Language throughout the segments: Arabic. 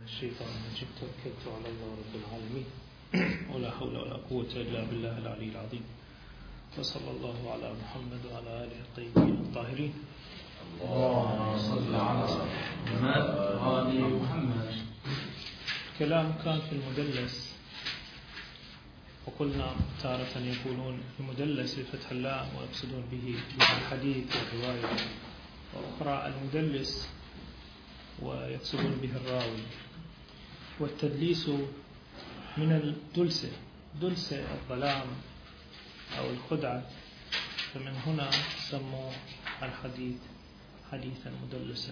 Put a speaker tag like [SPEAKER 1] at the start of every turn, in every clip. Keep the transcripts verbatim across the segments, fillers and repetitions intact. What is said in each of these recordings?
[SPEAKER 1] الشيطان الرجيم. توكلت على الله رب العالمين ولا حول ولا قوة إلا بالله العلي العظيم. وصلى الله على محمد وعلى آله الطيبين الطاهرين.
[SPEAKER 2] اللهم صل على محمد وآل محمد.
[SPEAKER 1] كلام كان في المدلس، وقلنا تارة يقولون المدلس بفتح اللام ويقصدون به الحديث والرواية، وأخرى المدلس ويقصدون به الراوي. والتدليس من الدلسة، دلسة الظلام أو الخدعة، فمن هنا سموا الحديث حديثا مدلسا.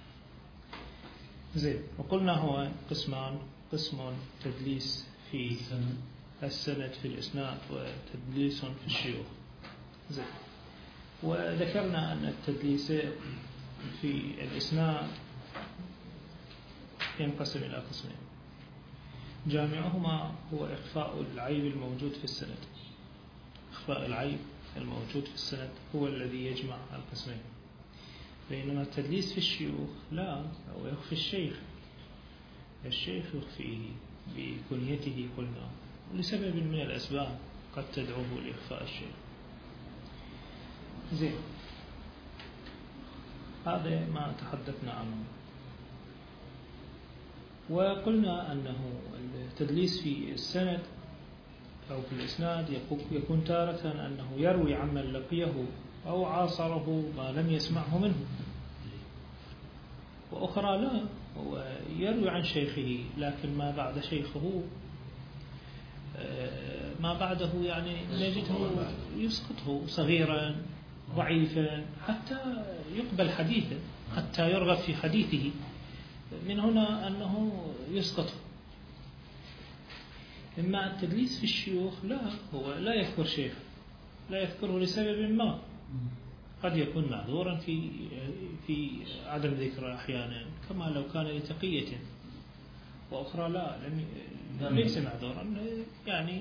[SPEAKER 1] زين، وقلنا هو قسمان: قسم تدليس في السند في الإسناد، وتدليس في الشيوخ. زين، وذكرنا أن التدليس في الإسناد ينقسم إلى قسمين: جامعهما هو إخفاء العيب الموجود في السند. إخفاء العيب الموجود في السند هو الذي يجمع القسمين. بينما التدليس في الشيوخ لا، هو يخفي الشيخ، الشيخ يخفيه بكنيته قلنا، لسبب من الأسباب قد تدعوه لإخفاء الشيخ. زين، هذا ما تحدثنا عنه. وقلنا أنه التدليس في السند أو في الإسناد يكون تارة أنه يروي عمن لقيه أو عاصره ما لم يسمعه منه، وأخرى لا، هو يروي عن شيخه لكن ما بعد شيخه ما بعده يعني نجده يسقطه صغيرا ضعيفا حتى يقبل حديثه، حتى يرغب في حديثه. من هنا أنه يسقطه. إما التدليس في الشيوخ لا، هو لا يذكر شيخ، لا يذكره لسبب ما، قد يكون معذورا في في عدم ذكره أحيانا، كما لو كان لتقية، وأخرى لا، ليس معذورا، يعني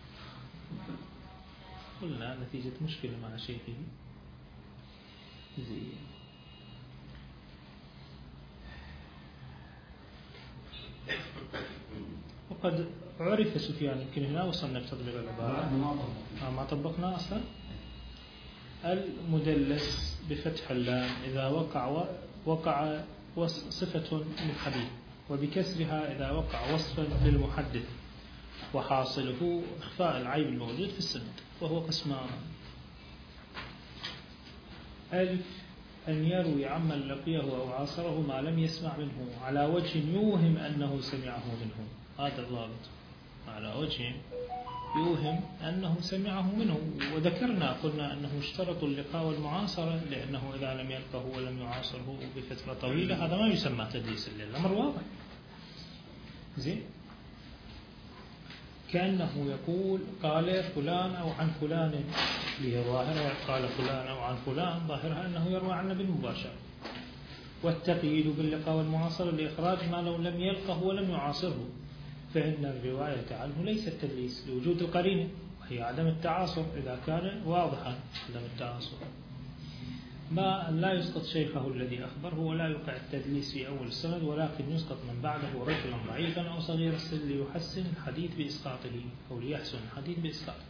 [SPEAKER 1] قلنا نتيجة مشكلة مع شيخه. زي وقد عرف سفيان، يمكن هنا وصلنا لتطبيق العبارة، ما طبقنا أصلا. المدلس بفتح اللام إذا وقع وقع صفة للحديث، وبكسرها إذا وقع وصفا للمحدث، وحاصله إخفاء العيب الموجود في السند، وهو قسمان: ألف أن يروي عمن لقيه أو عاصره ما لم يسمع منه على وجه يوهم أنه سمعه منه. هذا الضابط، على وجه يوهم أنه سمعه منه. وذكرنا قلنا أنه اشترط اللقاء والمعاصرة، لأنه إذا لم يلقه ولم يعاصره بفترة طويلة هذا ما يسمى تدليس، الأمر واضح. زين، كأنه يقول قال فلان أو عن فلان، هي ظاهرة قال فلان أو عن فلان، ظاهرها أنه يروى عنه بالمباشرة. والتقييد باللقاء والمعاصرة لإخراج ما لو لم يلقه ولم يعاصره، فإن الرواية عنه ليست تدليس لوجود القرينة، وهي عدم التعاصر. إذا كان واضحا عدم التعاصر، ما لا يسقط شيخه الذي أخبره، ولا يقع التدليس في أول السند، ولكن يسقط من بعده رجلا ضعيفا أو صغير السن ليحسن الحديث بإسقاطه، أو ليحسن الحديث بإسقاطه.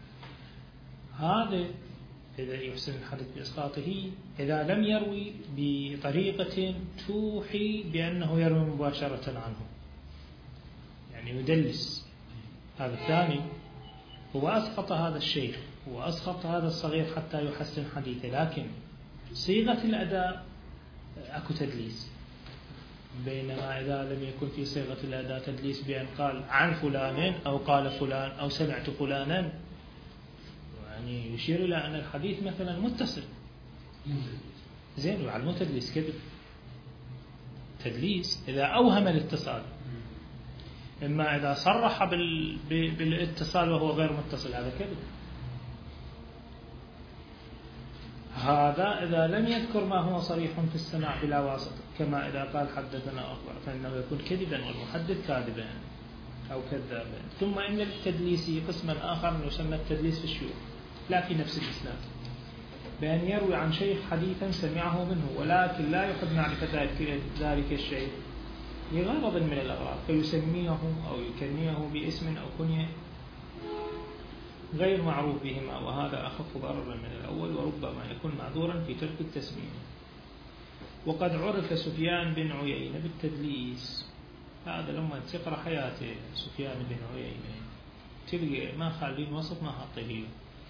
[SPEAKER 1] هذا إذا يحسن الحديث بإسقاطه إذا لم يروي بطريقة توحي بأنه يروي مباشرة عنه، يعني يدلس. هذا الثاني هو أسقط هذا الشيخ، هو أسقط هذا الصغير حتى يحسن حديثه، لكن صيغة الأداء أكو تدليس. بينما إذا لم يكن في صيغة الأداء تدليس بأن قال عن فلان أو قال فلان أو سمعت فلانا، يعني يشير إلى أن الحديث مثلا متصل. زين، وعلى المتدليس كذب. تدليس إذا أوهم الاتصال، إما إذا صرح بالاتصال وهو غير متصل، هذا كذب. هذا إذا لم يذكر ما هو صريح في السماع بلا واسطة، كما إذا قال حدثنا أخبر، فإنه يكون كذبا والمحدث كاذبا أو كذابا. ثم إن التدليس قسما آخر يسمى التدليس في الشيوخ، لا في نفس الإسناد، بأن يروي عن شيخ حديثا سمعه منه، ولكن لا يحب معرفة ذلك الشيخ لغرض من الأغراض، فيسميه أو يكنيه باسم أو كنية غير معروف بهما، وهذا أخف ضررا من الأول، وربما يكون معذورا في ترك التسمية. وقد عرف سفيان بن عيينة بالتدليس. هذا لما تقرأ حياته سفيان بن عيينة تلقى ما خالين وسط ما حاطه،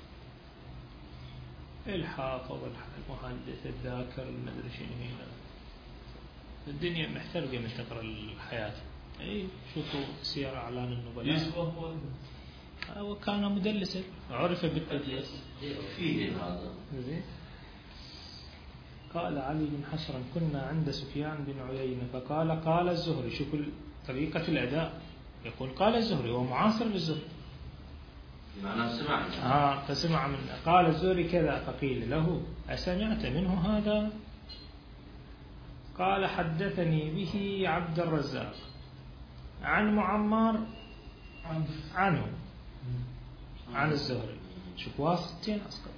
[SPEAKER 1] الحافظ المحدث الذاكر المدري شنو هنا، الدنيا محترقة من تقرأ الحياة. أي شوفوا سير أعلان النبلاء، وكان مدلسا عرف بالتدليس.
[SPEAKER 2] فيه هذا.
[SPEAKER 1] قال علي بن حشرم كنا عند سفيان بن عيينة فقال قال الزهري. شوف طريقة الأداء، يقول قال الزهري هو معاصر للزهري،
[SPEAKER 2] معناه سمع.
[SPEAKER 1] آه فسمع منه. قال الزهري كذا، فقيل له أسمعت منه هذا؟ قال حدثني به عبد الرزاق عن معمر عنه عن الزهري. شوف واسطتين أسقط.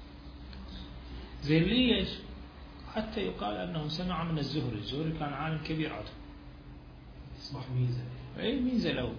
[SPEAKER 1] زي ليش؟ حتى يقال أنه سمع من الزهري. الزهري كان عالم كبير عنه،
[SPEAKER 3] يصبح ميزة.
[SPEAKER 1] أي ميزة له،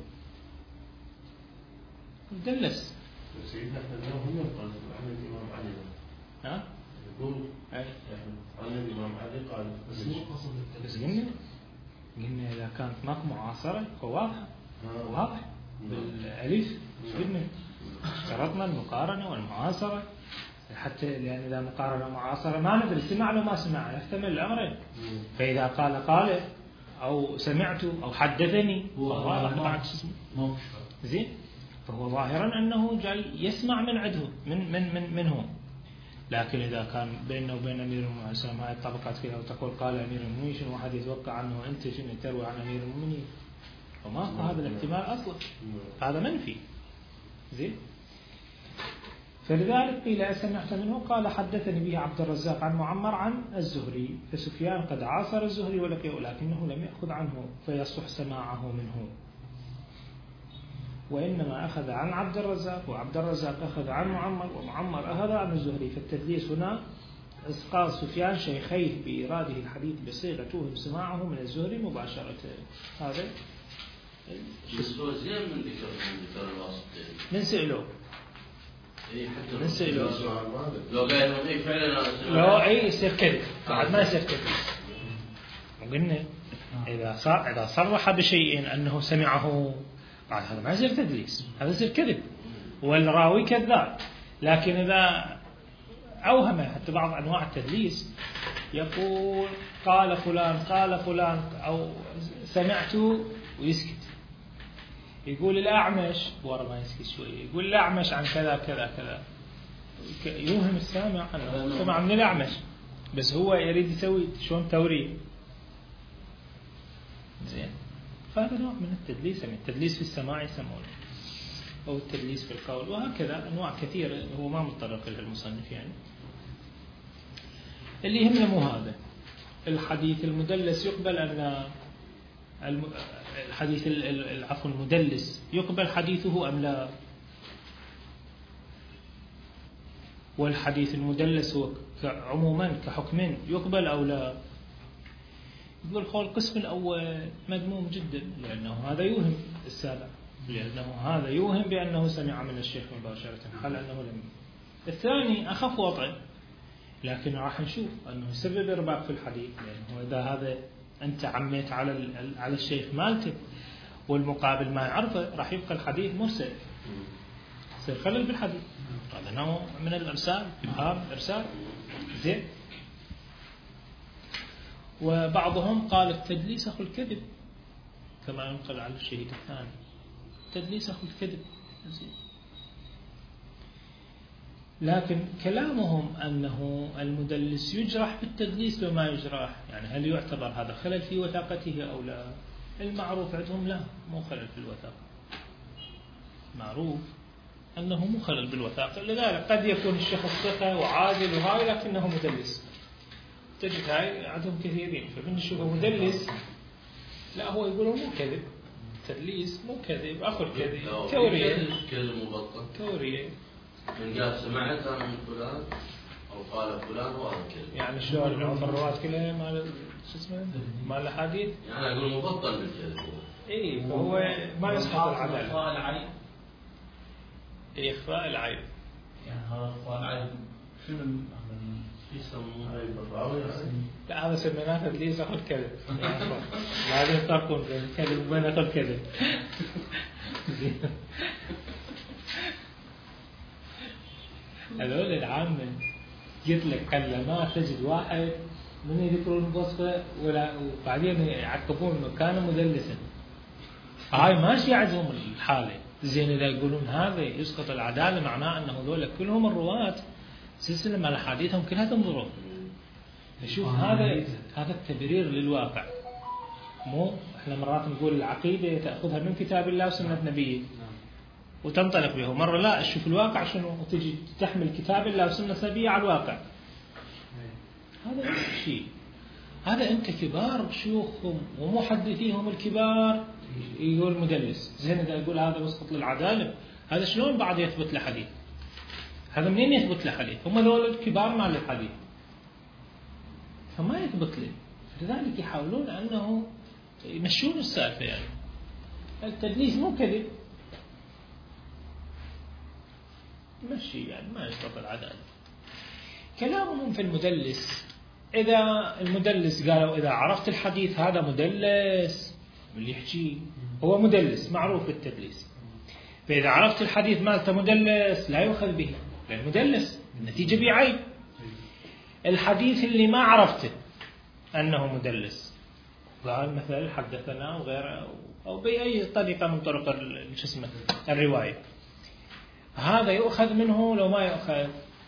[SPEAKER 1] دلس.
[SPEAKER 3] سيدنا احنا اليوم ينقل عن الإمام علي.
[SPEAKER 1] ها؟
[SPEAKER 3] يقول
[SPEAKER 1] أي
[SPEAKER 3] عن الإمام علي قال بس مو قصد
[SPEAKER 1] بس قلنا قلنا إذا كانت ماكو معاصرة فواضحة واضح بالألف. قلنا اشترطنا المقارنة والمعاصرة، حتى لأن إذا مقارنة معاصرة ما ندري سمع له ما سمع، يحتمل الأمرين. فإذا قال قال أو سمعت أو حدثني
[SPEAKER 2] ما
[SPEAKER 1] زين، فهو ظاهرا أنه جاي يسمع من عده من من من منه. لكن إذا كان بينه وبين أمير المؤمنين هاي الطبقات كذا وتقول قال أمير المؤمنين، شنو واحد يتوقع عنه أنت شنو تروي عن أمير المؤمنين؟ وما هذا الاحتمال أصلا، هذا منفي. زين، فلذلك قيل سمعت منه. قال حدثني به عبد الرزاق عن معمر عن الزهري. فسفيان قد عاصر الزهري ولقيه ولكنه لم يأخذ عنه فيصح سماعه منه، وإنما أخذ عن عبد الرزاق، وعبد الرزاق أخذ عن معمر، ومعمر أخذ عن الزهري. فالتدليس هنا إسقاط سفيان شيخيه بإيراده الحديث بصيغة توهم سماعه من الزهري مباشرة. هذا
[SPEAKER 2] بس هو زين من ذكر من ذكر الواسطة.
[SPEAKER 1] من سئلوا
[SPEAKER 2] إيه حتى
[SPEAKER 1] من سئلوا
[SPEAKER 2] لو قال لهم إيه فعلا
[SPEAKER 1] لو أي يصير كذب بعد ما يصير كذب. وقلنا إذا صار إذا صرح بشيء أنه سمعه بعد هذا ما يصير تدليس، هذا يصير كذب والراوي كذاب. لكن إذا أوهم، حتى بعض أنواع التدليس يقول قال فلان قال فلان أو سمعت ويسكت، يقول الأعمش ورا ما يسكت شوية، يقول الأعمش عن كذا كذا كذا، يوهم السامع أنه سمع من الأعمش بس هو يريد يسوي شلون توريه. زين، فهذا نوع من التدليس، من التدليس في السماع يسمونه، أو التدليس في القول، وهكذا أنواع كثيرة هو ما متطرق لها المصنف. يعني اللي يهمنا مو هذا الحديث المدلس يقبل أن الحديث العفو المدلس يقبل حديثه أم لا، والحديث المدلس هو عموما كحكم يقبل أو لا. يقول قول القسم الأول مذموم جدا لأنه هذا يوهم السابع، لأنه هذا يوهم بأنه سمع من الشيخ مباشرة حال أنه لم. الثاني أخف وطئ، لكن راح نشوف أنه يسبب إرباك في الحديث، لأنه إذا هذا أنت عميت على على الشيخ مالتك والمقابل ما يعرفه راح يبقى الحديث مرسل، يصير خلل بالحديث. هذا نوع من الإرسال، إبهام إرسال. زين، وبعضهم قال التدليس أخو الكذب كما ينقل على الشهيد الثاني، التدليس أخو الكذب. زين، لكن كلامهم أنه المدلس يجرح بالتدليس وما يجرح، يعني هل يعتبر هذا خلل في وثاقته أو لا؟ المعروف عندهم لا، مو خلل في الوثاقة، معروف أنه مو خلل بالوثاقة. لذلك قد يكون الشيخ الثقة وعادل وهاي لكنه مدلس، تجد هاي عندهم كثيرين، فمن نشوفه مدلس لا هو يقولوا مو كذب، تدليس مو كذب، أخو الكذب تورية،
[SPEAKER 2] كذب مبطل
[SPEAKER 1] تورية.
[SPEAKER 2] من قال سمعت أنا من فلان أو قال فلان وهذا كذب.
[SPEAKER 1] يعني شلون العمر الرواة كلها مال شو اسمه مال الأحاديث؟
[SPEAKER 2] يعني أقول مبطل بالكذب هو.
[SPEAKER 1] إيه فهو ما يسقط العدالة.
[SPEAKER 4] إخفاء العيب.
[SPEAKER 1] إيه إخفاء العيب.
[SPEAKER 4] يعني هذا إخفاء العيب شنو
[SPEAKER 2] يسمونه؟
[SPEAKER 3] عيب الراوي يعني.
[SPEAKER 1] لا هذا سميناه تدليس أخذ كذب. لازم يفرقون بين الكذب وبين أخذ كذب. هذول العامة قلت لك قل ما تجد واحد من يذكرون الوصفة ولا وبعدين يعقبون انه كان مدلسا. هاي ماشي يعزهم الحالة. زين اذا يقولون هذا يسقط العدالة معناه انه هذول كلهم الرواة سلسلة مال احاديثهم كلها تنظرون. نشوف هذا هذا التبرير للواقع. مو احنا مرات نقول العقيدة تأخذها من كتاب الله وسنة نبيه وتنطلق به، مرة لا تشوف الواقع شنو وتجي تحمل كتاب الله وسنة نبيه على الواقع. هذا شيء. هذا أنت كبار شيوخهم ومحدثيهم الكبار يقول مدلس. زين إذا يقول هذا مسقط للعدالة، هذا شلون بعد يثبت له حديث؟ هذا منين يثبت له حديث؟ هم ذول الكبار مال الحديث فما يثبت له. لذلك يحاولون أنه يمشون السالفة. يعني التدليس مو كذب، مشي يعني ما يسقط العدالة. كلامهم في المدلس، إذا المدلس قالوا إذا عرفت الحديث هذا مدلس اللي يحكي هو مدلس معروف بالتدليس، فإذا عرفت الحديث مالته مدلس لا يؤخذ به لأن مدلس النتيجة بعيب. الحديث اللي ما عرفته أنه مدلس قال مثلا حدثنا وغيره أو بأي طريقة من طرق اسمه الرواية، هذا يؤخذ منه لو ما يؤخذ.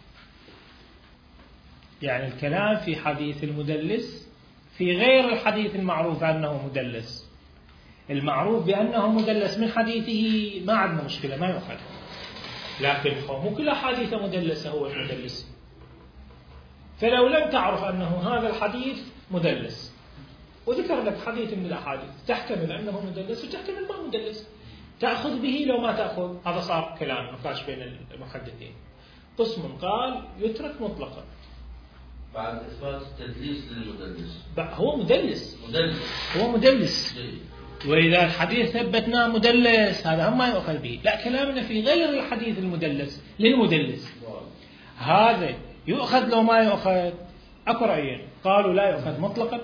[SPEAKER 1] يعني الكلام في حديث المدلس في غير الحديث المعروف أنه مدلس. المعروف بأنه مدلس من حديثه ما عندنا مشكلة ما يؤخذ، لكن مو كل حديث مدلس هو المدلس. فلو لم تعرف أنه هذا الحديث مدلس وذكر لك حديث من الأحاديث تحتمل أنه مدلس وتحتمل ما مدلس، تأخذ به لو ما تأخذ. هذا صار كلام نقاش بين المحدثين. قسم قال يترك مطلقا
[SPEAKER 2] بعد إثبات التدليس للمدلس.
[SPEAKER 1] هو مدلس
[SPEAKER 2] مدلس
[SPEAKER 1] هو مدلس
[SPEAKER 2] جيد.
[SPEAKER 1] وإذا الحديث ثبتناه مدلس هذا هم ما يؤخذ به. لا كلامنا في غير الحديث المدلس للمدلس هذا يؤخذ لو ما يؤخذ. أكو رأيين قالوا لا يؤخذ مطلقا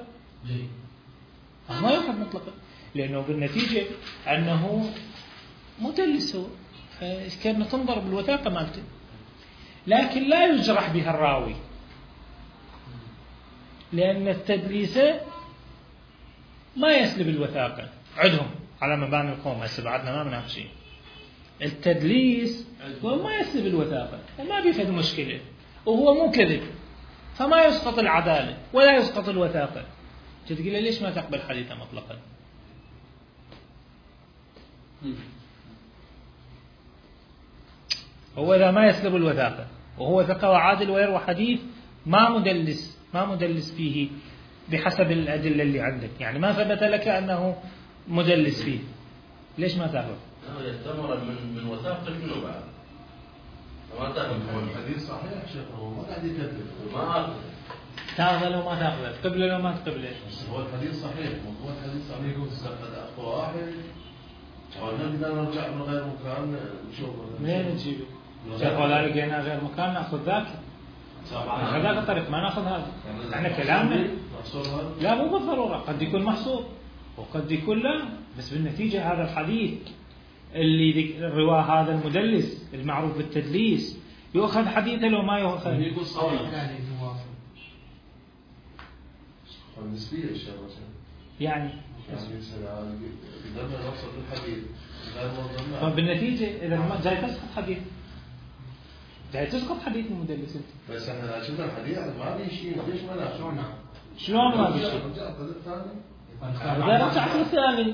[SPEAKER 1] ما يؤخذ مطلقا لأنه بالنتيجة أنه مدلس هو فكان تنظر بالوثاقة مالته، لكن لا يجرح بها الراوي لأن التدليس ما يسلب الوثاقة عندهم على مباني القوم. هسه بعدنا ما مناقشين التدليس ما يسلب الوثاقة فما بيفيد مشكلة وهو مو كذب فما يسقط العدالة ولا يسقط الوثاقة. تقول لي ليش ما تقبل حديثه مطلقا؟ هو إذا ما يسلب الوثاقة وهو ثقة وعادل ويروى حديث ما مدلس ما مدلس فيه بحسب الأدلة اللي عندك، يعني ما ثبت لك أنه مدلس فيه، ليش ما تأخذ؟
[SPEAKER 2] لا يستمر من من وثاقة منه بعد ما تأخذ.
[SPEAKER 3] الحديث صحيح شيخ هو ما قاعد يكذب.
[SPEAKER 2] ما أخذ
[SPEAKER 1] تأخذ لو ما تأخذ، تقبله لو ما تقبله.
[SPEAKER 3] هو الحديث صحيح، هو الحديث صحيح يقول استخدم أخو واحد أو نقدر نرجع من غير مكان نشوف
[SPEAKER 1] منين تجيبه؟ شيخ ولا لقينا غير مكان نأخذ ذاك. هذاك الطريق ما نأخذ هذا. احنا كلامنا لا مو بالضرورة، قد يكون محصور وقد يكون لا، بس بالنتيجة هذا الحديث اللي رواه هذا المدلس المعروف بالتدليس يؤخذ حديثه لو ما يؤخذ.
[SPEAKER 3] يقول صحيح نسبية الشيء
[SPEAKER 1] يعني
[SPEAKER 3] قدرنا نوصل للحديث
[SPEAKER 1] فبالنتيجة إذا ما جاي تسقط حديث جاي تسقط حديث المدلس انت.
[SPEAKER 3] بس احنا شفنا الحديث ما في شيء ليش ما نعرف
[SPEAKER 1] شلون ما في شيء؟ إذا رجعت الثاني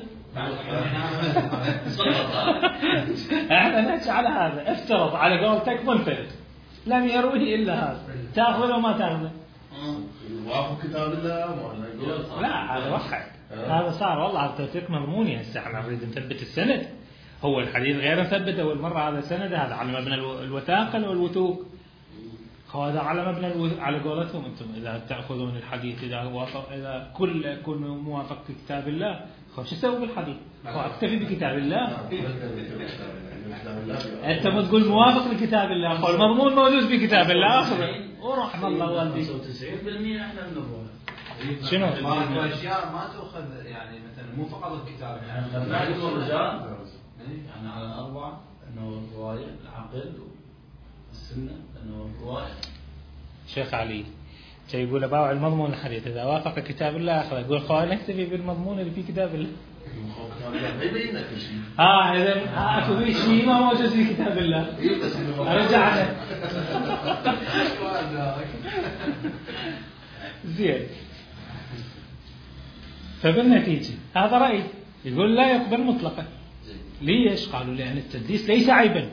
[SPEAKER 1] احنا نحكي على هذا. افترض على قولتك منفرد لم يروه إلا هذا، تأخذه وما تأخذه؟
[SPEAKER 3] وافق كتاب الله ما نقول
[SPEAKER 1] لا هذا وحد. هذا صار والله توثيق مضموني. هسه احنا نريد نثبت السند. هو الحديث غير مثبت أول مرة هذا سند، هذا على مبنى الوثاقة والوثوق. هذا على مبنى الو... على قولتهم أنتم إذا تأخذون الحديث إذا وافق إذا كل يكون موافق لكتاب الله خو شو تسوي بالحديث؟ خو أكتفي بكتاب الله. أنت ما تقول موافق لكتاب الله خو المضمون موجود بكتاب الله آخر ورحم الله والدي.
[SPEAKER 4] تسعين بالمئة إحنا بنروح.
[SPEAKER 1] شنو؟
[SPEAKER 5] ما أشياء ما تأخذ يعني مثلا مو فقط الكتاب
[SPEAKER 4] يعني خلنا نقول الرجال يعني على الأربعة إنه الرواية العقل والسنة إنه الرواية.
[SPEAKER 1] شيخ علي شيء يقول باوع المضمون الحديث إذا وافق كتاب الله أخذ يقول خواهي نكتفي بالمضمون اللي في كتاب الله. ها إذا أكو في شيء ما موجود في كتاب الله رجعنا زين. فبالنتيجة هذا رأي يقول لا يقبل مطلقا. ليش؟ قالوا لأن التدليس ليس عيبا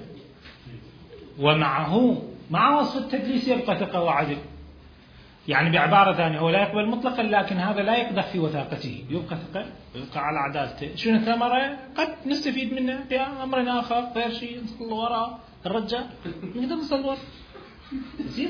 [SPEAKER 1] ومعه مع وصف التدليس يبقى ثقة وعدل. يعني بعبارة ثانية هو لا يقبل مطلقا لكن هذا لا يقدح في وثاقته يبقى ثقة ويبقى على عدالته. شنو الثمرة؟ قد نستفيد منه في أمر آخر غير شيء نصل وراء الرجال نقدر نصل وراء. زين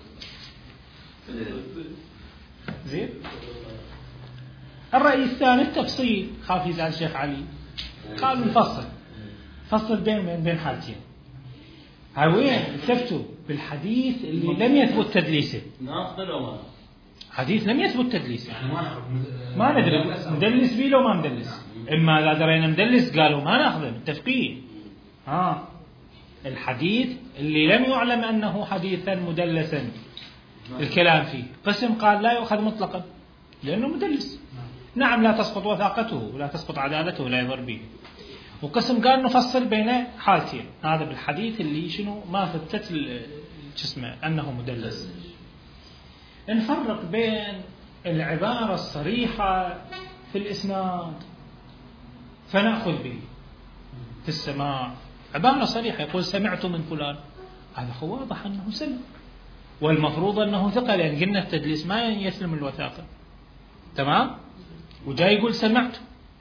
[SPEAKER 1] زين. الرأي الثاني التفصيل خاف يزعل الشيخ علي قالوا نفصل فصل بين بين حالتين. هاوين التفتوا بالحديث اللي لم يثبت تدليسه.
[SPEAKER 4] ناخذ لو ما
[SPEAKER 1] حديث لم يثبت تدليسه
[SPEAKER 5] يعني ما نعرف
[SPEAKER 1] ما ندري مدلس بيه لو ما مدلس. إما إذا درينا مدلس قالوا ما ناخذه متفقين. ها الحديث اللي لم يعلم أنه حديثا مدلسا الكلام فيه قسم قال لا يؤخذ مطلقا لأنه مدلس. نعم لا تسقط وثاقته ولا تسقط عدالته لا يضر به. وقسم قال نفصل بين حالتين هذا بالحديث اللي شنو ما ثبتت جسمه أنه مدلس. نفرق بين العبارة الصريحة في الإسناد فنأخذ به في السماع عبارة صريحة يقول سمعت من فلان هذا هو واضح أنه سمع والمفروض أنه ثقة لأن قلنا التدليس ما يسلم الوثاقة تمام. وجاي يقول سمعت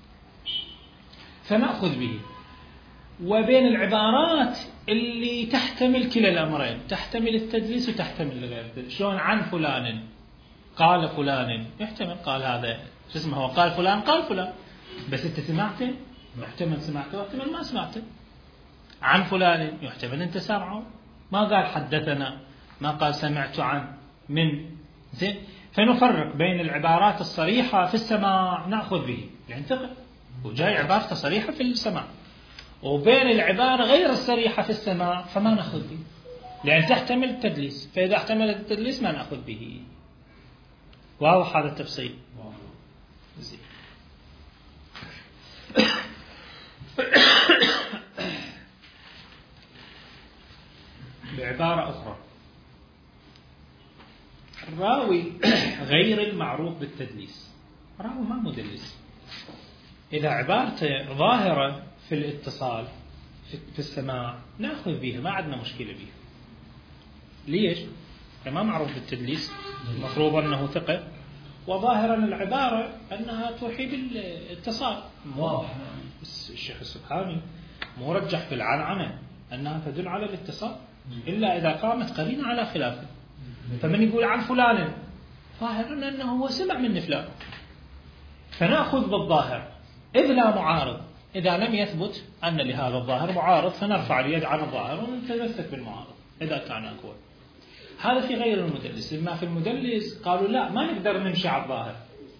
[SPEAKER 1] فنأخذ به. وبين العبارات اللي تحتمل كلا الأمرين تحتمل التدليس وتحتمل الغير. شلون عن فلان قال فلان يحتمل قال هذا شو اسمه هو قال فلان قال فلان بس انت سمعته يحتمل سمعته واحتمل ما سمعته. عن فلان يحتمل انت سمعه ما قال حدثنا ما قال سمعت عن من زين. فنفرق بين العبارات الصريحة في السماع نأخذ به يعني ثقة وجاي عبارته صريحة في السماع وبين العبارة غير الصريحة في السماع فما نأخذ به لأن تحتمل التدليس. فإذا احتمل التدليس ما نأخذ به. واضح هذا التفصيل؟ زين. بعبارة أخرى الراوي غير المعروف بالتدليس راوي ما مدلس إذا عبارته ظاهرة في الاتصال في السماع نأخذ بها ما عندنا مشكلة بها. ليش؟ ما معروف بالتدليس المفروض أنه ثقة وظاهرا العبارة أنها توحي بالاتصال واضح. الشيخ السبحاني مرجح في العنعنة أنها تدل على الاتصال إلا إذا قامت قرينة على خلافه. فمن يقول عن فلان ظاهرا أنه هو سمع من فلان فنأخذ بالظاهر إذ لا معارض. إذا لم يثبت أن لهذا الظاهر معارض فنرفع اليد عن الظاهر ونتمسك بالمعارض إذا كان أقوى. هذا في غير المدلس. إما في المدلس قالوا لا ما نقدر نمشي على الظاهر.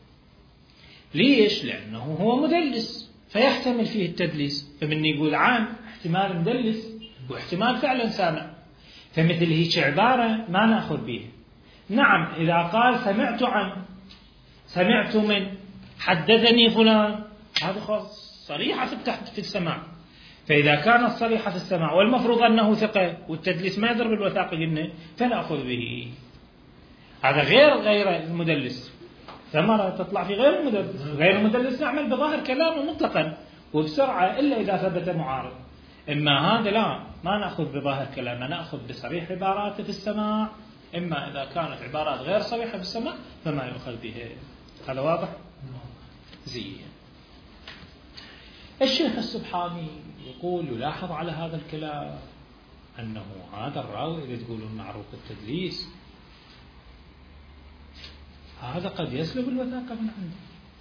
[SPEAKER 1] ليش؟ لأنه هو مدلس فيحتمل فيه التدليس. فمن يقول عن احتمال مدلس واحتمال فعلا سامع فمثل هيك عبارة ما نأخذ به. نعم إذا قال سمعت عن سمعت من حدثني فلان هذا خاص صريحة في السماع. فإذا كانت صريحة في السماع والمفروض أنه ثقة والتدليس ما يضرب الوثاقة قلنا فنأخذ به. هذا غير غير المدلس ثمرة تطلع في غير المدلس. غير المدلس نعمل بظاهر كلامه مطلقا وبسرعة إلا إذا ثبت معارض. إما هذا لا ما نأخذ بظاهر كلامه نأخذ بصريح عباراته في السماع. إما إذا كانت عبارات غير صريحة في السماع فما يؤخذ به. هذا واضح؟ زين. الشيخ السبحاني يقول يلاحظ على هذا الكلام أنه هذا الراوي إذا تقولون معروف التدليس هذا قد يسلب الوثاقة من عنده.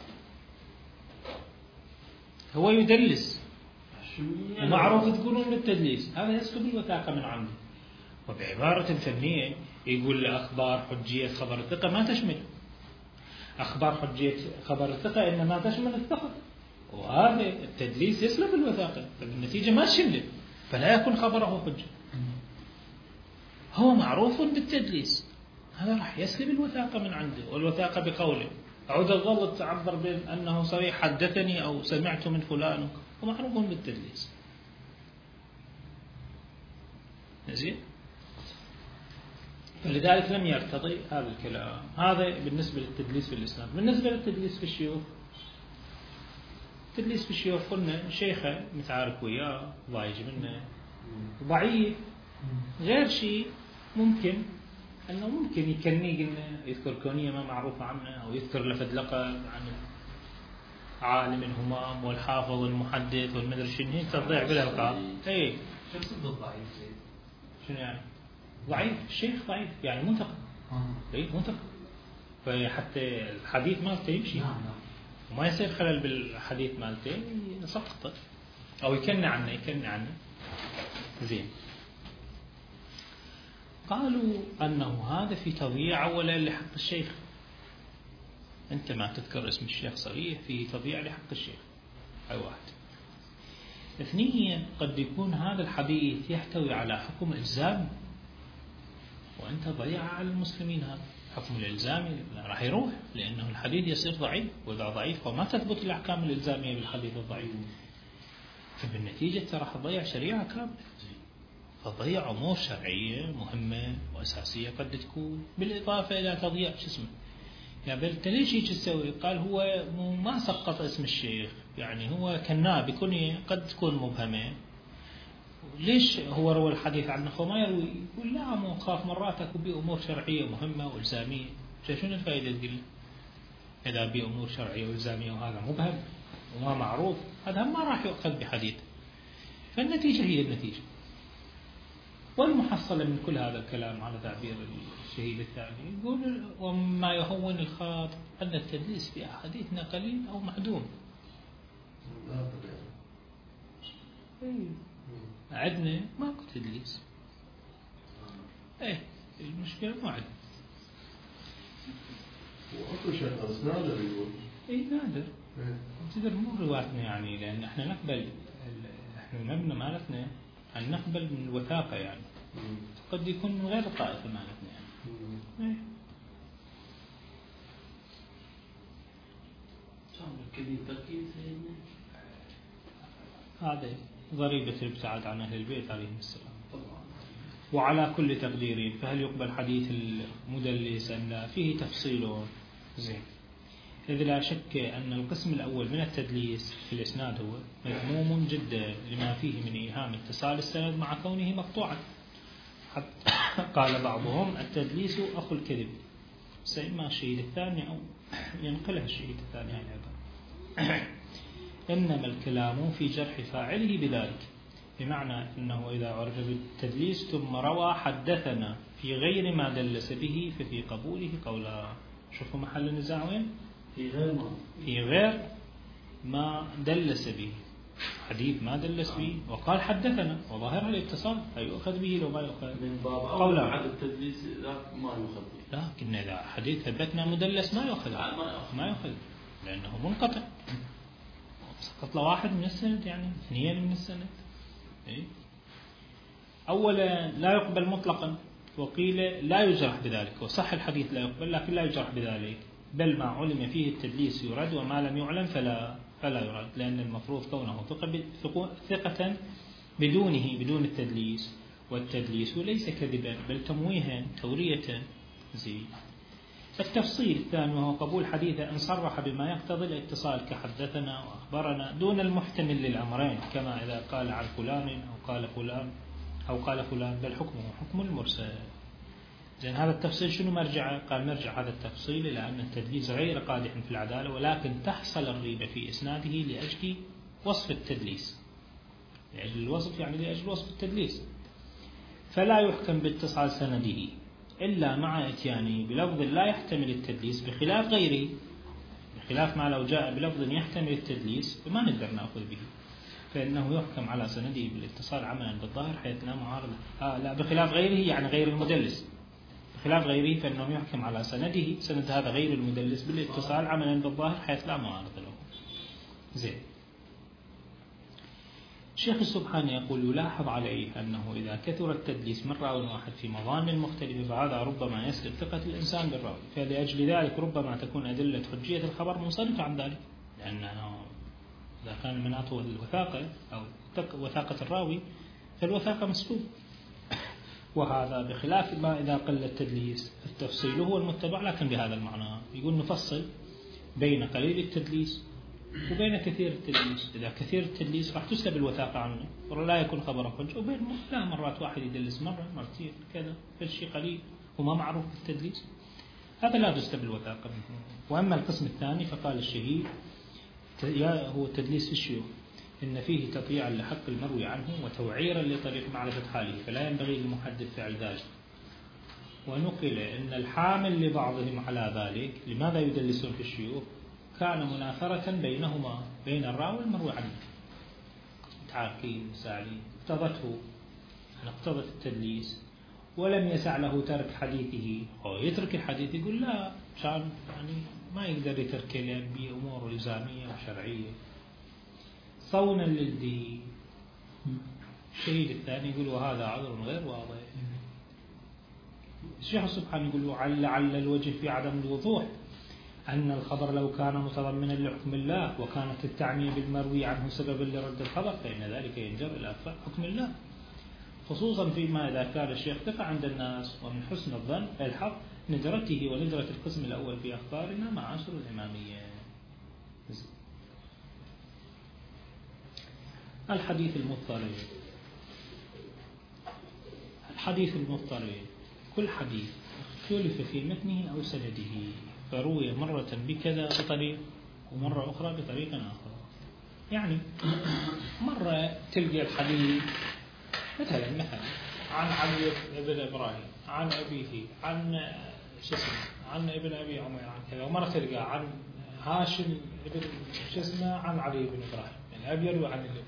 [SPEAKER 1] هو يدلس ومعروف تقولون بالتدليس، هذا يسلب الوثاقة من عنده. وبعبارة فنية يقول أخبار حجية خبر الثقة ما تشمل، أخبار حجية خبر الثقة إنما تشمل الثقة، وهذا التدليس يسلب الوثاقة، فبالنتيجة ما تشمله، فلا يكون خبره حجة. هو معروف بالتدليس، هذا راح يسلب الوثاقة من عنده. والوثاقة بقوله أعود الغلط تعبر بين أنه صريح حدثني أو سمعت من فلان، ومعروف بالتدليس. زين، فلذلك لم يرتضي هذا الكلام. هذا بالنسبة للتدليس في الإسلام. بالنسبة للتدليس في الشيوخ، التدليس في الشيوخ قلنا شيخه متعارك وياه ضايج منه ضعيف، غير شيء ممكن أنه ممكن يكني قلنا يذكر كونية ما معروفة عنه، أو يذكر لفد لقب عن عالم الهمام والحافظ والمحدث والمدري شنو، هيك تضيع بالألقاب. إيه
[SPEAKER 5] شو قصد الضعيف؟
[SPEAKER 1] شنو يعني؟ ضعيف، الشيخ ضعيف يعني منتقد. إيه منتقد، فحتى الحديث مالته يمشي وما يصير خلل بالحديث مالته يسقطه أو يكني عنه يكني عنه. زين، قالوا أنه هذا في تضييع أولا لحق الشيخ. أنت ما تذكر اسم الشيخ صريح، فيه تضييع لحق الشيخ، هاي واحد. اثنيا، قد يكون هذا الحديث يحتوي على حكم إلزام، وأنت ضيع على المسلمين هذا حكم الإلزامي، راح يروح لأنه الحديث يصير ضعيف، وإذا ضعيف وما تثبت الأحكام الإلزامية بالحديث الضعيف، فبالنتيجة راح تضيع شريعة كاملة، فضيع أمور شرعية مهمة وأساسية قد تكون، بالإضافة إلى تضييع شو اسمه. يعني بل ليش هيك تسوي؟ قال هو ما سقط اسم الشيخ، يعني هو كنا بكونية قد تكون مبهمة. ليش هو روى الحديث عنه وما يروي؟ يقول لا، مو خاف مرات اكو بي امور شرعيه مهمه والزاميه. شنو الفائده تقول اذا بي امور شرعيه والزاميه وهذا مبهم وما معروف، هذا ما راح يؤخذ بحديث. فالنتيجه هي النتيجه. والمحصله من كل هذا الكلام على تعبير الشهيد الثاني، يقول وما يهون الخاطئ ان التدليس في احاديثنا قليل او معدوم. عندنا ماكو تدليس. ايه المشكلة مو عندنا.
[SPEAKER 3] واكو شيء بس نادر يقول.
[SPEAKER 1] اي نادر. تقدر مو رواتنا يعني، لان احنا نقبل احنا المبنى مالتنا ان نقبل من الوثاقة يعني. مم. قد يكون من غير الطائفة مالتنا يعني. ايه.
[SPEAKER 4] كذي تركيز
[SPEAKER 1] هذا ضريبة الابتعاد عن أهل البيت عليهم السلام. وعلى كل تقدير، فهل يقبل حديث المدلس أم لا؟ فيه تفصيل زين. إذ لا شك أن القسم الأول من التدليس في الإسناد هو مذموم جدا لما فيه من إيهام اتصال السند مع كونه مقطوعا. قال بعضهم التدليس أخو الكذب، سيما الشهيد الثاني أو ينقلها الشهيد الثاني عن عبارة. إنما الكلام في جرح فاعله بذلك، بمعنى أنه إذا عرف بالتدليس ثم روى حدثنا في غير ما دلس به ففي قبوله قولا. شوفوا محل النزاع وين؟
[SPEAKER 4] في غير ما
[SPEAKER 1] في غير ما دلس به، حديث ما دلس به وقال حدثنا وظاهر الاتصال يؤخذ به لو ما يؤخذ
[SPEAKER 4] من باب
[SPEAKER 1] قولا.
[SPEAKER 4] عدد التدليس ما يؤخذ،
[SPEAKER 1] لكن إذا حديث ثبتنا مدلس ما يؤخذ، ما يؤخذ لأنه منقطع، سقط له واحد من السند يعني اثنين من السند. إيه؟ أولا لا يقبل مطلقا، وقيل لا يجرح بذلك، وصح الحديث لا يقبل لكن لا يجرح بذلك، بل ما علم فيه التدليس يرد وما لم يعلم فلا فلا يرد، لأن المفروض كونه ثقة بدونه بدون التدليس، والتدليس ليس كذبا بل تمويها تورية. زي التفصيل الثاني وهو قبول حديثه إن صرح بما يقتضي الاتصال كحدثنا وأخبرنا دون المحتمل للأمرين، كما إذا قال عن فلان أو قال فلان أو قال فلان، بل حكمه حكم المرسل. زين، هذا التفصيل شنو مرجعه؟ قال مرجع هذا التفصيل إلى أن التدليس غير قادح في العدالة، ولكن تحصل الريبة في إسناده لأجل وصف التدليس، لأجل الوصف يعني لأجل وصف التدليس. فلا يحكم باتصال سنده إلا مع إتيانه بلفظ لا يحتمل التدليس بخلاف غيره، بخلاف ما لو جاء بلفظ يحتمل التدليس فما نقدر نأخذ به، فإنه يحكم على سنده بالاتصال عملا بالظاهر حيث لا معارض. آه لا بخلاف غيره يعني غير المدلس، بخلاف غيره فإنه يحكم على سنده سند هذا غير المدلس بالاتصال عملا بالظاهر حيث لا معارض له. زين. الشيخ السبحاني يقول يلاحظ عليه أنه إذا كثر التدليس من راو واحد في مظان مختلفة فهذا ربما يسلب ثقة الإنسان بالراوي، فلأجل ذلك ربما تكون أدلة حجية الخبر منصرفة عن ذلك، لأنه إذا كان مناطه الوثاقة أو وثاقة الراوي فالوثاقة مسلوب، وهذا بخلاف ما إذا قل التدليس التفصيل هو المتبع، لكن بهذا المعنى يقول نفصل بين قليل التدليس وبين كثير التدليس. إذا كثير التدليس راح تسلب الوثاقة عنه ولا يكون خبره حجة، وبين لا مرات واحد يدلس مرة مرتين كذا فالشيء قليل وما معروف التدليس، هذا لا تسلب الوثاقة منه. وأما القسم الثاني فقال الشهيد هو التدليس في الشيوخ إن فيه تطيعا لحق المروي عنه وتوعيرا لطريق معرفة حاله، فلا ينبغي للمحدث فعل ذلك. ونقل إن الحامل لبعضهم على ذلك لماذا يدلسون في الشيوخ كان منافرة بينهما بين الراوي والمروي عنه، تعاقين مساعدين اقتضته أن اقتضت التدليس، ولم يسع له ترك حديثه أو يترك الحديث يقول لا عشان يعني ما يقدر يتركه لأن بأمور إلزامية وشرعية صونا للدين. الشهيد الثاني يقول وهذا عذر غير واضح. الشيخ سبحانه يقول لعل الوجه في عدم الوضوح أن الخبر لو كان متضمنا لحكم الله وكانت التعمية بالمروي عنه سببا لرد الخبر فإن ذلك ينجر إلى حكم الله، خصوصا فيما إذا كان الشيخ ثقة عند الناس ومن حسن الظن الحق ندرته وندرة القسم الأول في أخبارنا مع عصر الإمامية. الحديث المضطرب. الحديث المضطرب كل حديث اختلف في متنه أو سنده فروي مرة بكذا بطريق ومرة أخرى بطريق آخر. يعني مرة تلقى الحديث مثلا مثلا عن علي بن إبراهيم عن أبيه عن شو اسمه عن ابن أبي عمير عن كذا، ومرة تلقى عن هاشم ابن شو اسمه عن علي بن إبراهيم، يعني أبي يروي عن الابن،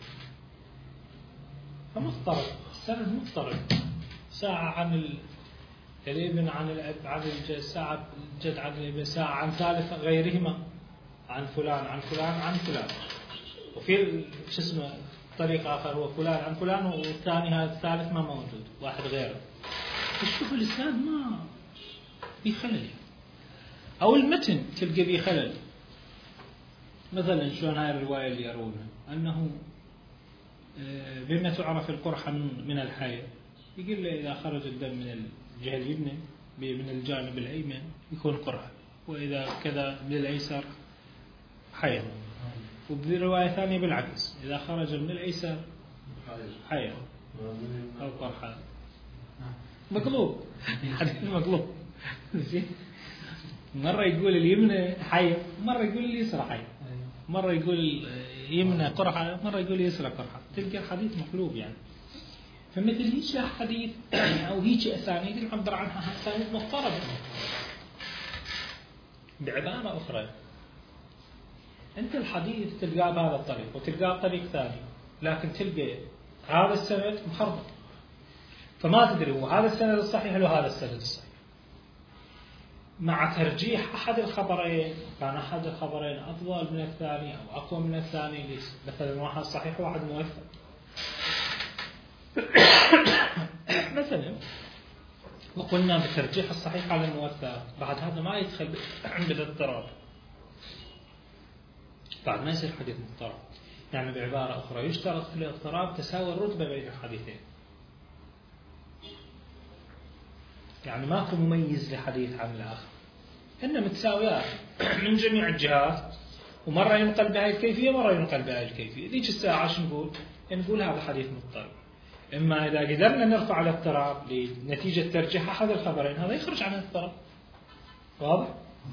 [SPEAKER 1] فمضطرب السند مضطرب، ساعة عن الابن عن الأب عن الجد، ساعة الجد عن الابن، ساعة عن ثالث غيرهما عن فلان عن فلان عن فلان، وفي شو اسمه طريق آخر هو فلان عن فلان والثاني هذا الثالث ما موجود واحد غيره. تشوف الإسناد ما في خلل أو المتن تلقى فيه خلل. مثلا شلون هاي الرواية اللي يرونها أنه بما تعرف القرحة من الحي، يقول له إذا خرج الدم من الجهة اليمنى من الجانب الأيمن يكون قرحة، وإذا كذا من الأيسر حي. وبرواية ثانية بالعكس إذا خرج من الأيسر حي أو قرحة. مقلوب حديث مقلوب. مرة يقول اليمنى حي، مرة يقول اليسرى حي، مرة يقول يمنى قرحة، مرة يقول يسرى قرحة، تلقى الحديث مقلوب. يعني فمثل هيك حديث أو هيك أسانيد نعبر عنها أسانيد مضطربة. بعبارة أخرى أنت الحديث تلقاه بهذا الطريق وتلقاه بطريق ثاني، لكن تلقى هذا السند مخربط، فما تدري هو هذا السند الصحيح ولا هذا السند الصحيح. مع ترجيح أحد الخبرين كان أحد الخبرين أفضل من الثاني أو أقوى من الثاني، مثلا واحد صحيح وواحد موثق مثلا، وقلنا بترجيح الصحيح على الموثق، بعد هذا ما يدخل عند الاضطراب، بعد ما يصير حديث مضطرب. يعني بعبارة أخرى يشترط في الاضطراب تساوي الرتبة بين الحديثين، يعني ماكو مميز لحديث عن الآخر، إنما متساويات من جميع الجهات، ومرة ينقل بهاي الكيفية مرة ينقل بهاي الكيفية. ذيك الساعة شو نقول؟ نقول هذا حديث مضطرب. إما إذا قدرنا نرفع الاضطراب لنتيجة ترجيح أحد الخبرين هذا يخرج عن الاضطراب، واضح؟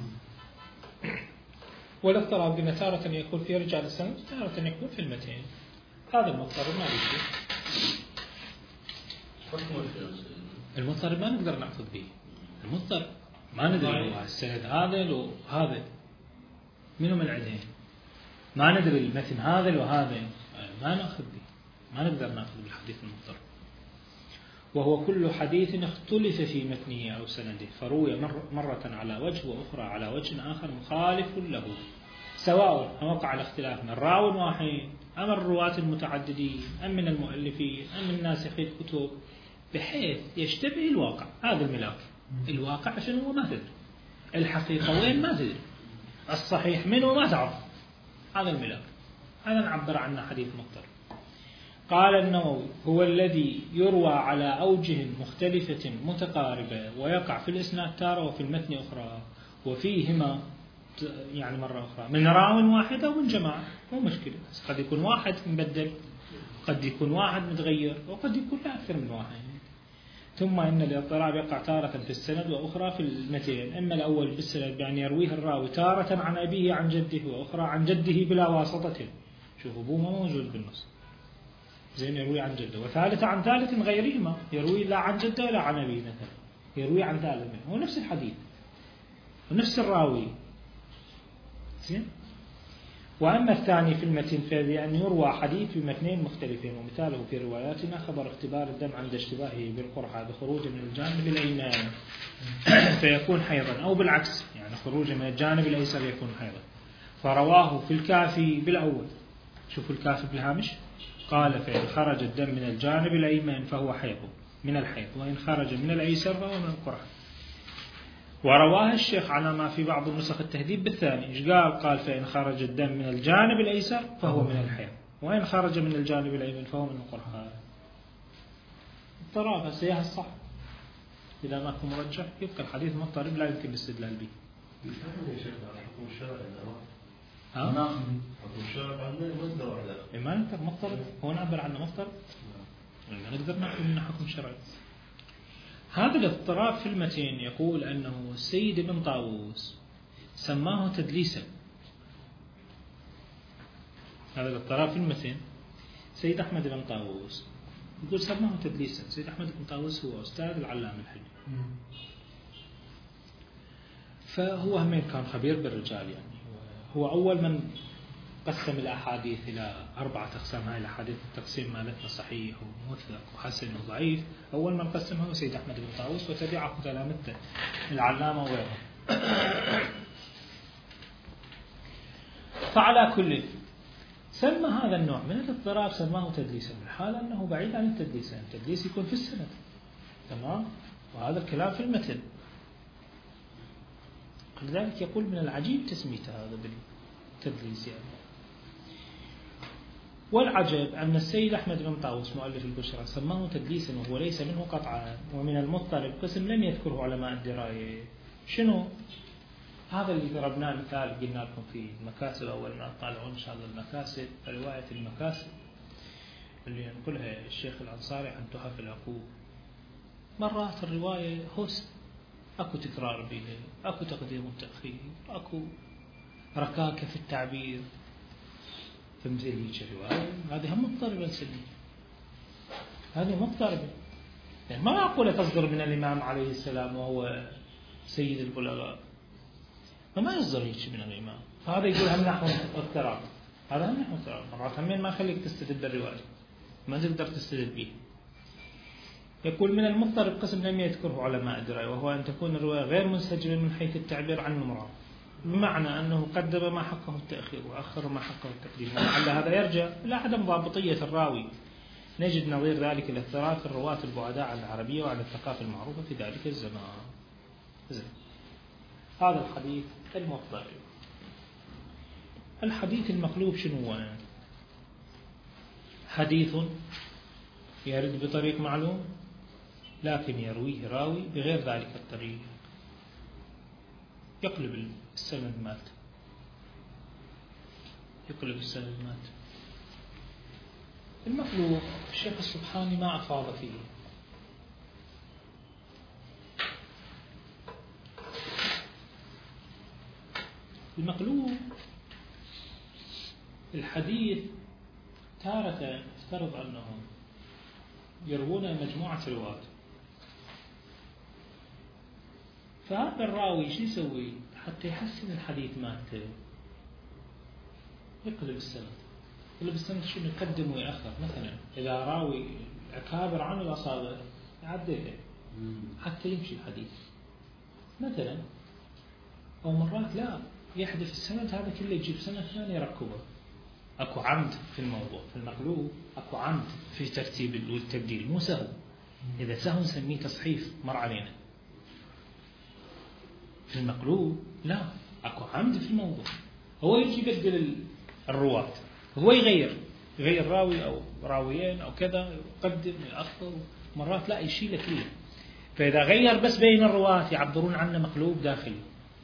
[SPEAKER 1] والاضطراب قلنا تارة يكون في رجال السند تارة يكون في المتين، هذا المضطرب ما يجي. المضطرب ما نقدر نأخذ به. المضطرب ما ندري هو السند هذا لو هذا منو من عندهم، ما ندري المتن هذا لو هذا، ما نأخذ به، ما نقدر نأخذ بالحديث المضطرب. وهو كل حديث اختلف في متنه أو سنده فروي مرة على وجه وأخرى على وجه آخر مخالف له، سواء وقع الاختلاف من راو واحد أم الرواة المتعددين أم من المؤلفين أم من ناسخي الكتب، بحيث يشتبه الواقع. هذا الملاك الواقع شنو هو ما تدري، الحقيقة وين ما تدري، الصحيح منه ما تعرف. هذا الملاك، هذا نعبر عنه حديث مضطرب. قال النووي هو الذي يروى على أوجه مختلفة متقاربة ويقع في الإسناد تارة وفي المتن أخرى، وفيهما يعني مرة أخرى من راو واحد أو من جماعة، مو مشكلة. قد يكون واحد مبدل، قد يكون واحد متغير، وقد يكون لا أكثر من واحد. ثم إن الاضطراب يقع تارة في السند وأخرى في المتن. أما الأول بالسند يعني يرويه الراوي تارة عن أبيه عن جده، وأخرى عن جده بلا واسطة، شوفوا أبوه ما موجود بالنص، زين يروي عن جده، وثالثة عن ثالث غيرهما، يروي لا عن جده ولا عن أبيه مثلا، يروي عن ثالث منه، هو نفس الحديث ونفس الراوي. زين. وأما الثاني في المتن فلأن يروى حديث بمتنين مختلفين، ومثاله في رواياتنا خبر اختبار الدم عند اشتباهه بالقرحة بخروج من الجانب الأيمن فيكون حيضا، أو بالعكس يعني خروج من الجانب الأيسر يكون حيضا. فرواه في الكافي بالأول، شوفوا الكافي بالهامش، قال فإن خرج الدم من الجانب الأيمن فهو حيض من الحيض، وإن خرج من الأيسر فهو من القرحة. ورواه الشيخ على ما في بعض النسخ التهذيب بالثاني، إيش قال؟ قال فإن خرج الدم من الجانب الأيسر فهو من الحيض، وإن خرج من الجانب الأيمن فهو من القرحة. اضطراب سياح الصح، إذا ما كان مرجح يبقى الحديث مضطرب لا يمكن الاستدلال به.
[SPEAKER 3] يفهم يا شيخ على حكم الشرع
[SPEAKER 1] ها؟
[SPEAKER 3] حكم الشرع عندنا مصدر واحد.
[SPEAKER 1] ما نقدر مضطرب، هو نعبر عنه مضطرب، ما نقدر نأخذ منه حكم شرعي. هذا الاضطراب في المتن يقول أنه السيد ابن طاووس سماه تدليسا. هذا الاضطراب في المتن سيد أحمد بن طاووس يقول سماه تدليسا. سيد أحمد بن طاووس هو أستاذ العلامة الحلي، فهو همين كان خبير بالرجال، يعني هو أول من قسم الأحاديث إلى أربعة أقسام. هاي الأحاديث التقسيم مالتنا صحيح وموثق وحسن وضعيف، أول من قسمها هو سيد أحمد بن طاووس، وتبعه تلامذته العلامة وغيره. فعلى كل سمى هذا النوع من الاضطراب سماه تدليسا، بالحال أنه بعيد عن التدليس، يعني التدليس يكون في السند، تمام، وهذا الكلام في المتن. لذلك يقول من العجيب تسميته هذا بالتدليس يعني. والعجب أن السيد أحمد بن طاووس مؤلف البشرى سماه تدليسا وهو ليس منه قطعا. ومن المضطرب قسم لم يذكره علماء الدراية. شنو؟ هذا اللي ضربناه مثال قلنا لكم في المكاسب، أول ما طالعون إن شاء الله المكاسب، رواية المكاسب اللي ينقلها الشيخ الأنصاري عن تحف العقوق. مرات الرواية حسن، أكو تكرار بها، أكو تقديم وتأخير، أكو ركاكة في التعبير، فمثل هيك رواية هذه هم مضطربة نسميها، هذه مضطربة، يعني ما معقولة تصدر من الإمام عليه السلام وهو سيد البلغاء، فما يصدر هيك من الإمام. فهذا يقول هم نحو اضطراب، هذا هم نحو اضطراب. مرات همين ما خليك تستدل بالرواية، ما تقدر تستدل به. يقول من المضطرب قسم لم يذكره علماء الدراية، وهو أن تكون الرواية غير منسجمة من حيث التعبير عن المراد، بمعنى أنه قدم ما حقه التأخير وأخر ما حقه التقديم، ولعل هذا يرجع إلى عدم ضابطية الراوي. نجد نظير ذلك الاضطراب في الرواة البعداء عن العربية وعن الثقافة المعروفة في ذلك الزمان. زين. هذا الحديث المضطرب. الحديث المقلوب شنو هو؟ حديث يرد بطريق معلوم لكن يرويه راوي بغير ذلك الطريق، يقلب السند مالته، يقلب السند مالته. المقلوب الشيخ السبحاني ما أفاض فيه، المقلوب الحديث تارة افترض أنه يروون مجموعة رواة، فهذا الراوي شو يسوي حتى يحسن الحديث مالته؟ يقلب السند. يقلب السند شنو؟ يقدم ويأخر. مثلا إذا راوي أكابر عن الأصابع يعدله حتى يمشي الحديث مثلا. أو مرات لا، يحذف السند هذا كله يجيب سند ثاني يركبه. أكو عمد في الموضوع. في المقلوب أكو عمد في ترتيب والتبديل، مو سهو. إذا سهو نسميه تصحيف، مر علينا. في المقلوب لا، أكو عمد في الموضوع. هو يجي يبدل الرواة، هو يغير يغير راوي أو راويين أو كذا، يقدم يأخر. مرات لا، يشيله كله. فإذا غير بس بين الرواة يعبرون عنه مقلوب داخلي،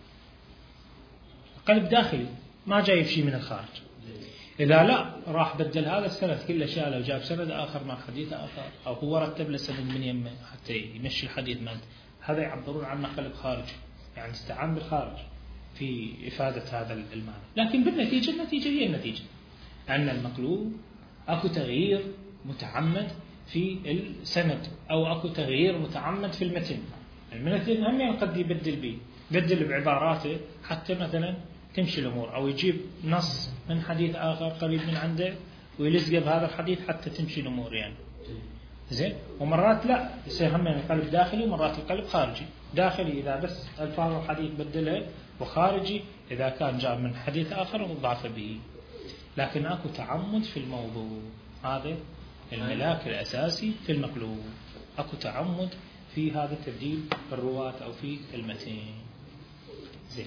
[SPEAKER 1] قلب داخلي ما جايب شيء من الخارج. إذا لا، راح بدل هذا السند كله شاله وجاب سند آخر مع حديث آخر، أو هو رتب له سند من يمه حتى يمشي الحديث مالته، هذا يعبرون عنه قلب خارجي، يعني استعان بالخارج في إفادة هذا المعنى. لكن بالنتيجة النتيجة هي النتيجة، أن المقلوب أكو تغيير متعمد في السند، أو أكو تغيير متعمد في المتن. المتن هم قد يبدل به، يبدل بعباراته حتى مثلا تمشي الأمور، أو يجيب نص من حديث آخر قريب من عنده ويلزق بهذا الحديث حتى تمشي الأمور يعني. زين. ومرات لا، يصير هم القلب داخلي ومرات القلب خارجي. داخلي إذا بس ألفاظ الحديث بدلها، وخارجي إذا كان جاء من حديث آخر وضعف به. لكن أكو تعمد في الموضوع، هذا الملاك الأساسي في المقلوب. أكو تعمد في هذا تبديل الرواة أو في المتن. زين.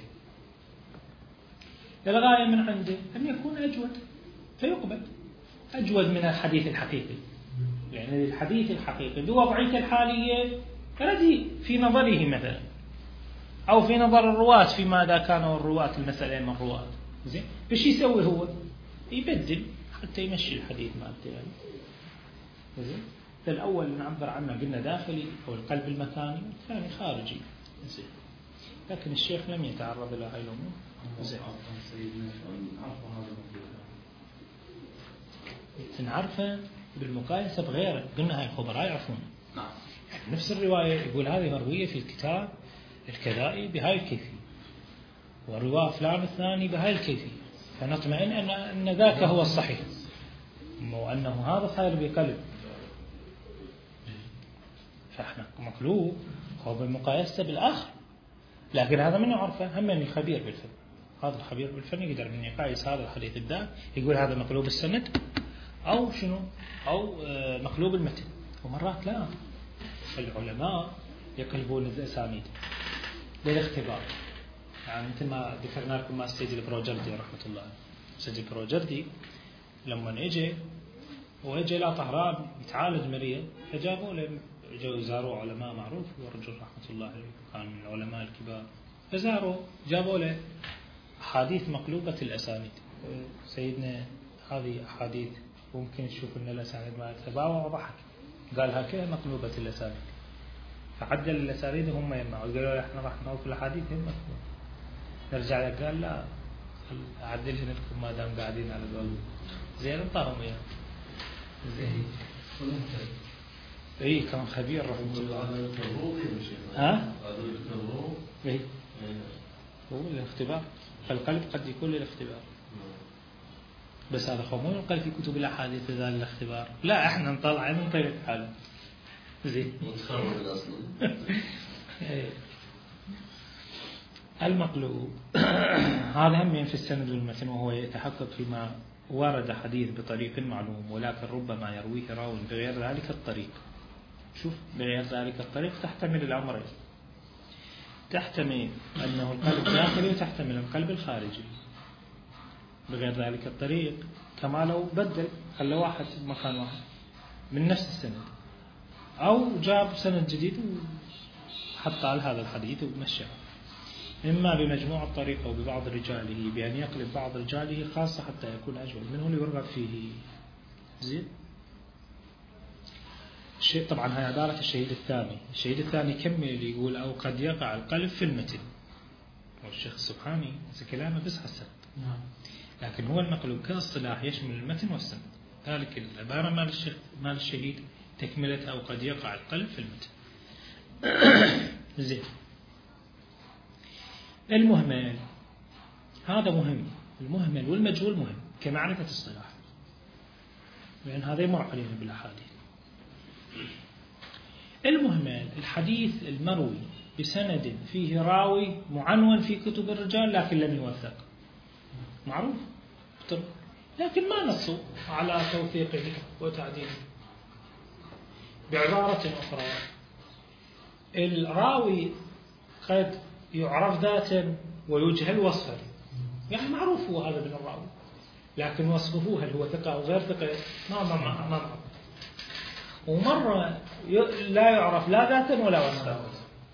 [SPEAKER 1] الغاية من عنده أن يكون أجود فيقبل، أجود من الحديث الحقيقي. يعني الحديث الحقيقي بوضعيته الحالية رديء في نظره مثلا، أو في نظر الرواة فيما إذا كانوا الرواة المسألة من الرواة. زين. بش يسوي هو؟ يبدل حتى يمشي الحديث مالته يعني. زين. الأول نعبر عنه قلنا داخلي أو القلب المكاني، والثاني خارجي. زين. لكن الشيخ لم يتعرض إلى هاي الأمور. زين. تنعرفه بالمقايسة بغيره، قلنا هاي الخبراء يعرفون.
[SPEAKER 4] نعم.
[SPEAKER 1] يعني نفس الرواية يقول هذه مروية في الكتاب الكذائي بهاي الكيفية، ورواية فلان الثاني بهاي الكيفية، فنطمئن أن أن ذاك هو الصحيح، وأنه هذا صاير بقلب. فإحنا مقلوب هو بالمقايسة بالآخر. لكن هذا من يعرفه؟ هم من الخبير بالفن. هذا الخبير بالفن يقدر من يقايس هذا الحديث الدال، يقول هذا مقلوب السند أو شنو، أو مقلوب المتن. ومرات لا، العلماء يقلبون الأسانيد للاختبار. يعني مثل ما ذكرنا لكم مع السيد البروجردي رحمة الله. السيد البروجردي لما اجى واجى إلى طهران يتعالج مريض، فجابوا له، جو زاروا علماء معروف، ورجل رحمة الله عليه كان من العلماء الكبار، فزاروا جابوا له أحاديث مقلوبة الأسانيد. سيدنا هذه أحاديث ممكن نشوف أن الأسانيد ما تباوع، وضحك قال هكذا مقلوبة الأسانيد. فعدل الأسانيد هم يمنعوا، قالوا احنا راح نوقف الأحاديث هم مكتوب. نرجع له قال لا، عدل لكم ما دام قاعدين على قولهم. زين انطاهم اياه. زين. اي كان خبير رحمه الله. ها؟ اي هو الاختبار. فالقلب قد يكون للاختبار، بس هذا خمول القلب في كتب الأحاديث ذا الاختبار. لا احنا نطلع من طريق حاله. زين.
[SPEAKER 3] متخرج اصلا.
[SPEAKER 1] المقلوب هذا هم في السند والمتن، وهو يتحقق فيما ورد حديث بطريق معلوم، ولكن ربما يرويه راو بغير ذلك الطريق. شوف، بغير ذلك الطريق تحتمل الأمرين، تحتمل أنه القلب داخلي وتحتمل القلب الخارجي. بغير ذلك الطريق كما لو بدل، خلى واحد مكان واحد من نفس السند، أو جاب سند جديد وحط على هذا الحديث ومشى، إما بمجموع الطريق أو ببعض رجاله، بأن يقلب بعض رجاله خاصة حتى يكون أجود منه ليرغب فيه. زين. الشيء طبعا هي عبارة الشهيد الثاني. الشهيد الثاني كمل يقول أو قد يقع القلب في المتن، والشيخ السبحاني كلامه بس حسن. لكن هو المقلوب كاصطلاح يشمل المتن والسند. ذلك العبارة مال الشيخ مال الشهيد تكملة أو قد يقع القلب في المتن. زين. المهمل هذا مهم، المهمل والمجهول مهم كمعرفة الصلاح، لأن هذا معقلين بالأحاديث. المهمل الحديث المروي بسند فيه راوي معنون في كتب الرجال لكن لم يوثق، معروف لكن ما نصوا على توثيقه وتعديله. بعبارة أخرى، الراوي قد يعرف ذاتا ويجهل وصفا، يعني معروف هو هذا من الراوي، لكن وصفه هل هو ثقة أو غير ثقة ما ما ما معروف. ومرة لا يعرف لا ذاتا ولا وصفا.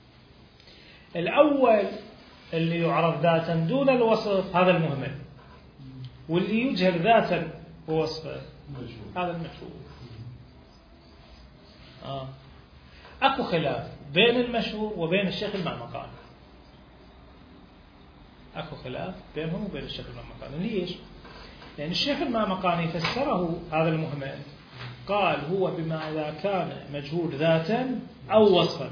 [SPEAKER 1] الأول اللي يعرف ذاتا دون الوصف هذا المهمل، واللي يجهل ذاتا ووصفا هذا المجهول. آه. أكو خلاف بين المشهور وبين الشيخ المعمقاني، أكو خلاف بينهم وبين الشيخ المعمقاني. ليش؟ لأن الشيخ المعمقاني فسره هذا المهمل، قال هو بما إذا كان مجهول ذاتا أو وصفا.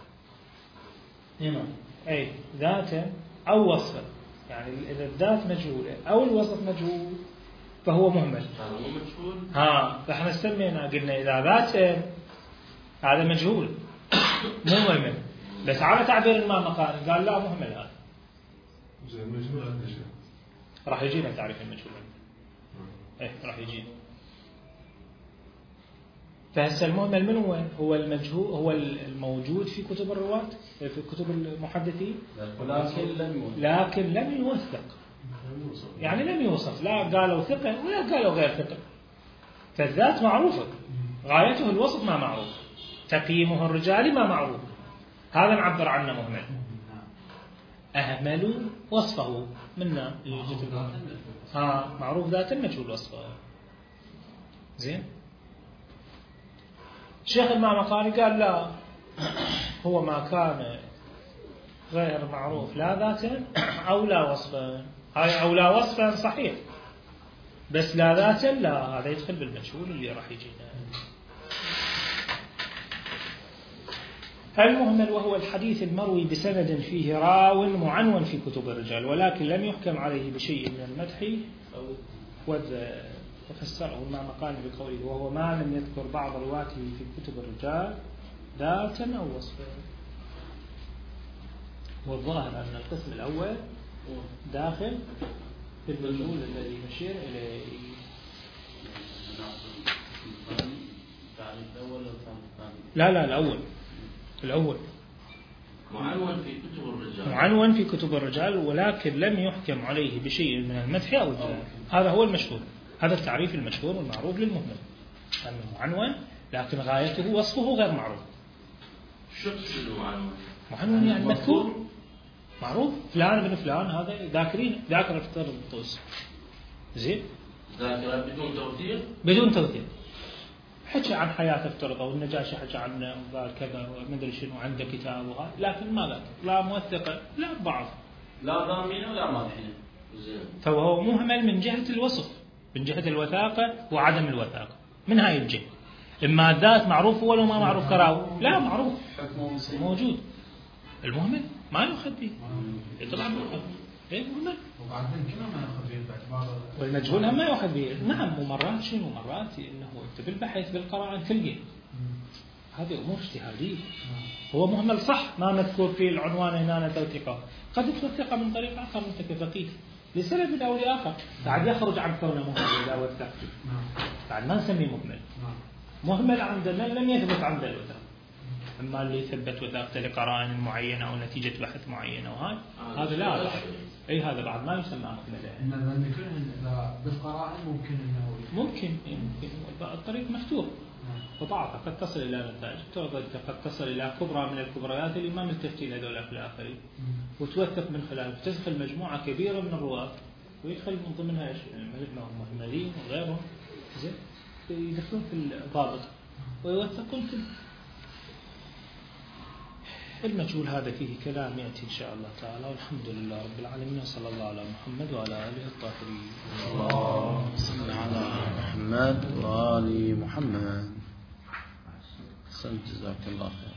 [SPEAKER 4] هنا
[SPEAKER 1] أي ذاتا أو وصفا، يعني إذا الذات مجهولة أو الوصف مجهول فهو مهمل.
[SPEAKER 2] هذا مو مجهول.
[SPEAKER 1] ها فإحنا سمينا قلنا إذا ذاتا هذا مجهول مو مهمل، بس على تعبير المعمقاني قال لا مهمل هذا.
[SPEAKER 3] زين مجهول عند الشيخ.
[SPEAKER 1] راح يجينا تعريف المجهول. إيه راح يجينا. فهسه المهمل من هو؟ هو المجهول، هو الموجود في كتب الرواة، في كتب المحدثين،
[SPEAKER 4] لكن لم يوثق.
[SPEAKER 1] لكن لم يوثق، يعني لم يوصف، لا قالوا ثقة ولا قالوا غير ثقة. فالذات معروفة، غايته الوصف ما معروف، تقييمه الرجالي ما معروف، هذا نعبر عنه مهمل. أهملوا وصفه منا ها معروف ذات المجهول وصفه. زين. الشيخ المعمقاني قال لا، هو ما كان غير معروف لا ذاتا أو لا وصفا، هاي أو لا وصفا صحيح، بس لا ذاتا لا، هذا يدخل بالمجهول اللي راح يجينا. المهمل وهو الحديث المروي بسند فيه راو معنون في كتب الرجال ولكن لم يحكم عليه بشيء من المدح، وفسره المعمقاني بقوله وهو ما لم يذكر بعض رواته في كتب الرجال ذاتا أو وصفا. والظاهر أن القسم الأول داخل في المجهول الذي نشير إليه. لا لا الأول الأول
[SPEAKER 2] معنون في كتب الرجال،
[SPEAKER 1] معنون في كتب الرجال ولكن لم يحكم عليه بشيء من المدح أو الجلال. هذا هو المشهور، هذا التعريف المشهور والمعروف للمهمل، أنه معنون لكن غايته وصفه غير معروف.
[SPEAKER 2] شو تقصد معنون؟
[SPEAKER 1] معنون يعني مذكور معروف، فلان ابن فلان، هذا ذاكرين، ذاكر افترض الطوس. زين.
[SPEAKER 2] ذاكرة بدون توثيق؟
[SPEAKER 1] بدون توثيق. حكى عن حياته افترض، او النجاشي حكى عنه وقال كذا وما ادري شنو عنده كتاب وهذا، لكن ما ذاك لا موثقه لا بعض،
[SPEAKER 4] لا ضامنه ولا مادحينه.
[SPEAKER 2] زين.
[SPEAKER 1] فهو مهمل من جهه الوصف، من جهه الوثاقه وعدم الوثاقه، من هاي الجهه. اما الذات معروف ولا ما معروف كراوي؟ لا معروف موجود. المهمل ما يؤخذ به، طبعا ما يؤخذ ايه مهمل.
[SPEAKER 5] وبعدين كنا ما ياخذ به باعتبار
[SPEAKER 1] والمجهول هم ما يؤخذ به. نعم ومرات شنو مرات انه انت بالبحث بالقراءه تلقى هذه امور اجتهاديه. هو مهمل صح ما مذكور فيه العنوان هنا توثيقه، قد توثقه من طريق اخر انت كفقيه لسبب او لاخر، بعد يخرج عن كونه مهمل اذا وثقته، بعد ما نسميه مهمل. مهمل عند من لم يثبت عنده الوثاقه، اما اللي ثبت وثاقته لقرائن معينه او نتيجه بحث معينه وهذا هذا لا بعد. اي هذا بعد ما يسمى مهملا.
[SPEAKER 5] ان ذكرهن اذا بالقرائن ممكن انه
[SPEAKER 1] ممكن ممكن الطريق مفتوح وضعفه قد تصل الى نتائج، قد تصل الى كبرى من الكبريات اللي ما ملتفتين هذول في الاخرين، وتوثق من خلاله تدخل مجموعه كبيره من الرواه ويدخل من ضمنها ايش؟ مهملين وغيرهم، زين يدخلون في الضابط ويوثقون في المجهول. هذا فيه كلام يأتي إن شاء الله تعالى، والحمد لله رب العالمين، صلى الله على محمد وعلى آله الطاهرين.
[SPEAKER 6] اللهم صل على محمد وآل محمد. أحسنت جزاك الله خير.